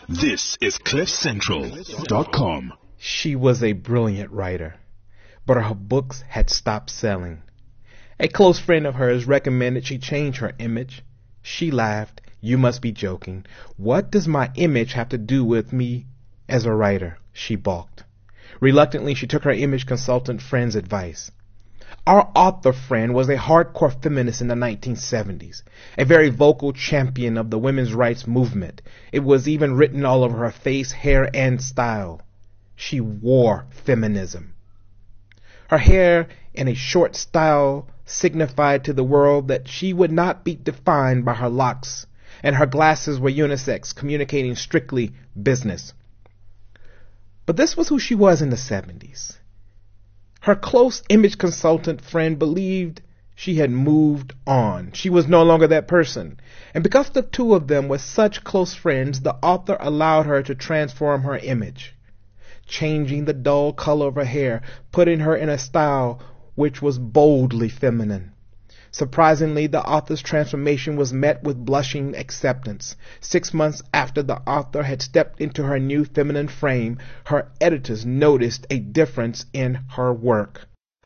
This is CliffCentral.com. She was a brilliant writer, but her books had stopped selling. A close friend of hers recommended she change her image. She laughed. "You must be joking. What does my image have to do with me as a writer?" She balked. Reluctantly, she took her image consultant friend's advice. Our author friend was a hardcore feminist in the 1970s, a very vocal champion of the women's rights movement. It was even written all over her face, hair, and style. She wore feminism. Her hair in a short style signified to the world that she would not be defined by her locks, and her glasses were unisex, communicating strictly business. But this was who she was in the 70s. Her close image consultant friend believed she had moved on. She was no longer that person. And because the two of them were such close friends, the author allowed her to transform her image, changing the dull color of her hair, putting her in a style which was boldly feminine. Surprisingly, the author's transformation was met with blushing acceptance. 6 months after the author had stepped into her new feminine frame, her editors noticed a difference in her work.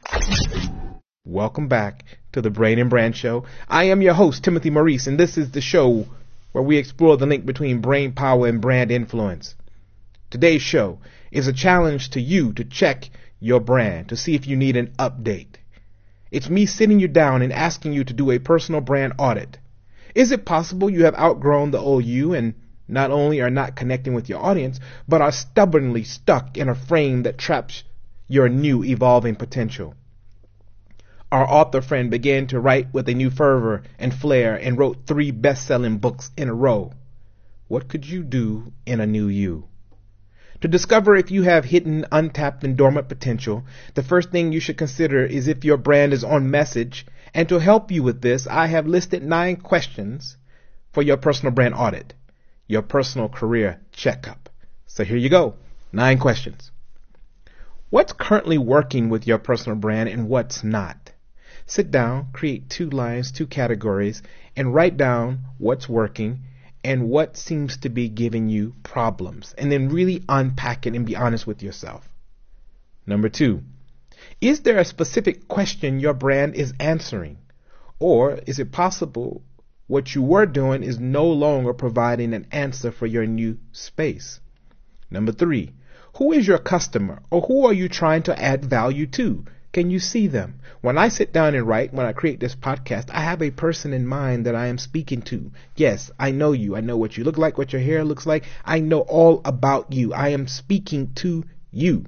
Welcome back to the Brain and Brand Show. I am your host, Timothy Maurice, and this is the show where we explore the link between brain power and brand influence. Today's show is a challenge to you to check your brand to see if you need an update. It's me sitting you down and asking you to do a personal brand audit. Is it possible you have outgrown the old you and not only are not connecting with your audience, but are stubbornly stuck in a frame that traps your new evolving potential? Our author friend began to write with a new fervor and flair and wrote 3 best-selling books in a row. What could you do in a new you? To discover if you have hidden, untapped, and dormant potential, the first thing you should consider is if your brand is on message. And to help you with this, I have listed 9 questions for your personal brand audit, your personal career checkup. So here you go, 9 questions. What's currently working with your personal brand and what's not? Sit down, create 2 lines, 2 categories, and write down what's working and what seems to be giving you problems, and then really unpack it and be honest with yourself. Number 2, is there a specific question your brand is answering? Or is it possible what you were doing is no longer providing an answer for your new space? Number 3, who is your customer, or who are you trying to add value to? Can you see them? When I sit down and write, when I create this podcast, I have a person in mind that I am speaking to. Yes, I know you. I know what you look like, what your hair looks like. I know all about you. I am speaking to you.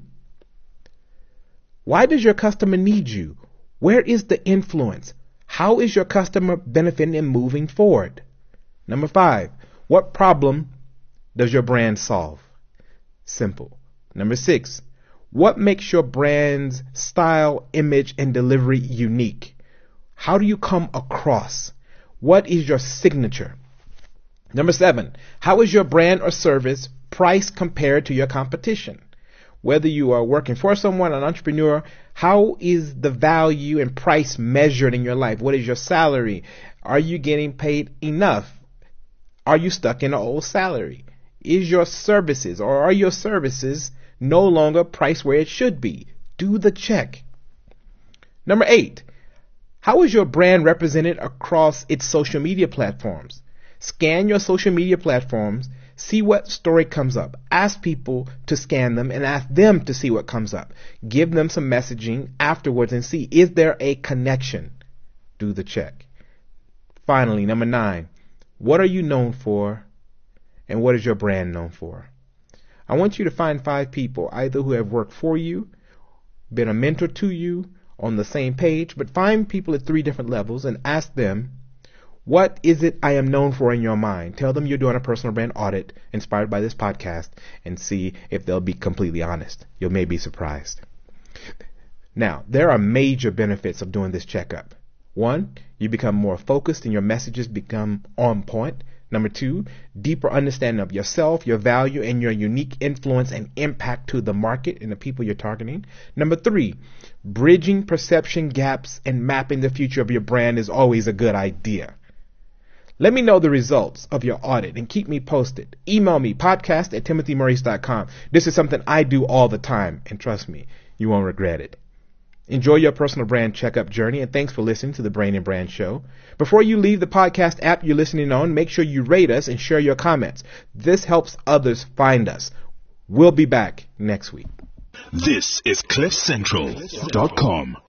Why does your customer need you? Where is the influence? How is your customer benefiting and moving forward? Number 5, what problem does your brand solve? Simple. Number 6, what makes your brand's style, image, and delivery unique? How do you come across? What is your signature? Number 7, how is your brand or service priced compared to your competition? Whether you are working for someone, an entrepreneur, how is the value and price measured in your life? What is your salary? Are you getting paid enough? Are you stuck in an old salary? Is your services, or are your services no longer priced where it should be? Do the check. Number 8, how is your brand represented across its social media platforms? Scan your social media platforms, see what story comes up. Ask people to scan them and ask them to see what comes up. Give them some messaging afterwards and see, is there a connection? Do the check. Finally, number 9, what are you known for and what is your brand known for? I want you to find 5 people, either who have worked for you, been a mentor to you, on the same page, but find people at 3 different levels and ask them, what is it I am known for in your mind? Tell them you're doing a personal brand audit inspired by this podcast and see if they'll be completely honest. You may be surprised. Now, there are major benefits of doing this checkup. 1, you become more focused and your messages become on point. Number 2, deeper understanding of yourself, your value, and your unique influence and impact to the market and the people you're targeting. Number 3, bridging perception gaps and mapping the future of your brand is always a good idea. Let me know the results of your audit and keep me posted. Email me, podcast@timothymaurice.com. This is something I do all the time, and trust me, you won't regret it. Enjoy your personal brand checkup journey, and thanks for listening to the Brain and Brand Show. Before you leave the podcast app you're listening on, make sure you rate us and share your comments. This helps others find us. We'll be back next week. This is CliffCentral.com.